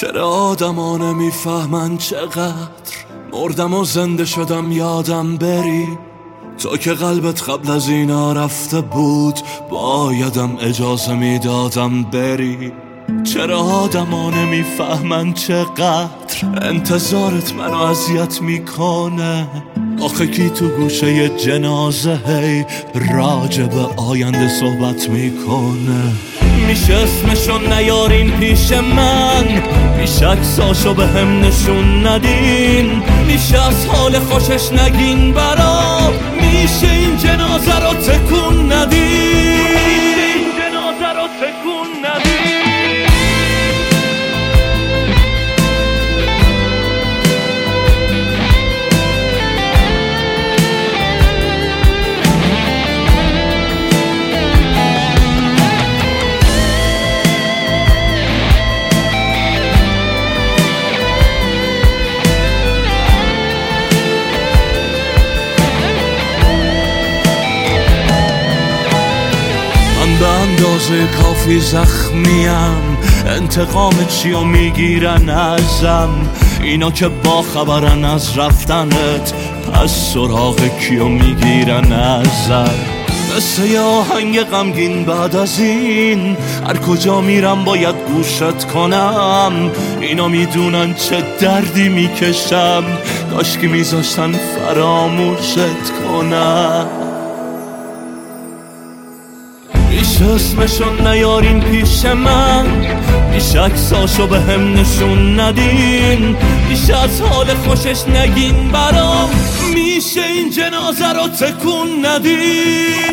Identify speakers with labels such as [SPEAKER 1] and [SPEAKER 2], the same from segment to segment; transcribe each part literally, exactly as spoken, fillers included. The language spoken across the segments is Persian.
[SPEAKER 1] چرا آدما نمیفهمن چقدر مردم و زنده شدم یادم بری. تو که قلبت قبل از اینا رفته بود بایدم اجازه میدادم بری. چرا آدما نمیفهمن چقدر انتظارت منو اذیت میکنه. آخه کی تو گوشه جنازه هی راجع به آینده صحبت میکنه. میشه اسمشو نیارین پیش من، بیش عکساشو به هم نشون ندین. میشه از حال خوشش نگین برام، میشه این جنازه رو تکون ندین. میشه این جنازه رو تکون ندین. به اندازه کافی زخمیم، انتقام چیو میگیرن ازم. اینا که با خبرن از رفتنت، پس سراغ کیو میگیرن ازم. مثل یه آهنگ غمگین بعد از این هر کجا میرم باید گوشت کنم. اینا میدونن چه دردی میکشم، کاش که میذاشتن فراموشت کنم. بیش اسمشو نیارین پیش من، بیش عکساشو به هم نشون ندین. بیش از حال خوشش نگین برام، میشه این جنازه رو تکون ندین.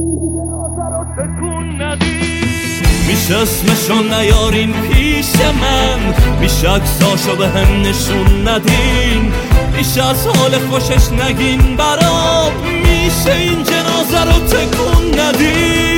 [SPEAKER 1] میشه اسمشو نیارین پیش من، بیش عکساشو به هم نشون ندین. بیش از حال خوشش نگین برام، میشه این جنازه رو تکون ندین.